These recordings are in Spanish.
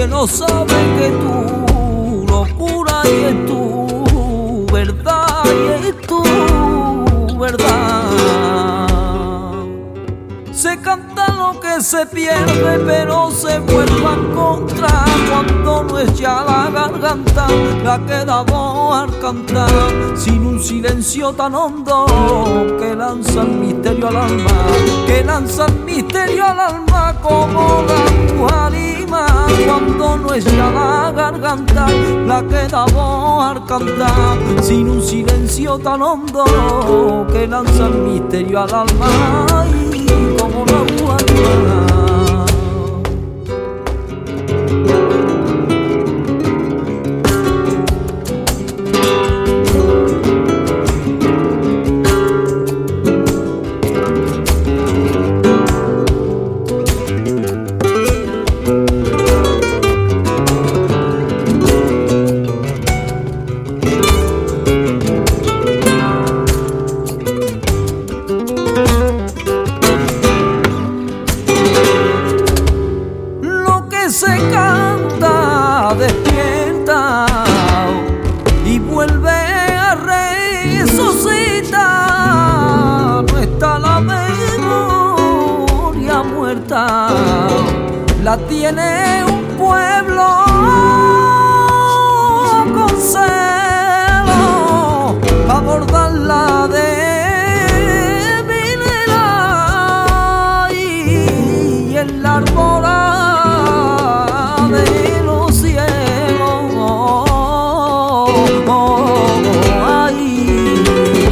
no sabe que tu locura y es tu verdad, y es tu verdad. Se canta lo que se pierde, pero se vuelve a encontrar cuando no es ya la garganta la que da voz al cantar, sin un silencio tan hondo que lanza el misterio al alma, que lanza el misterio al alma como la anima, cuando no es ya la garganta la que da voz al cantar, sin un silencio tan hondo que lanza el misterio al alma. Como la guarda. Se canta, despierta y vuelve a resucitar. No está la memoria muerta, la tiene un pueblo con celo, abordarla de minera y el árbol de los cielos, ay.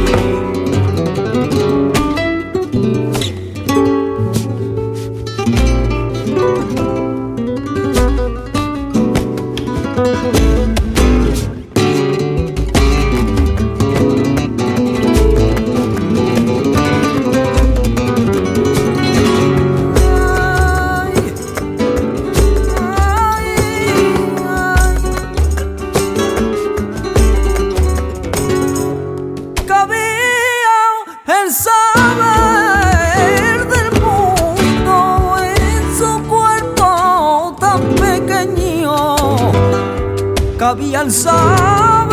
El saber del mundo en su cuerpo tan pequeño, cabía el saber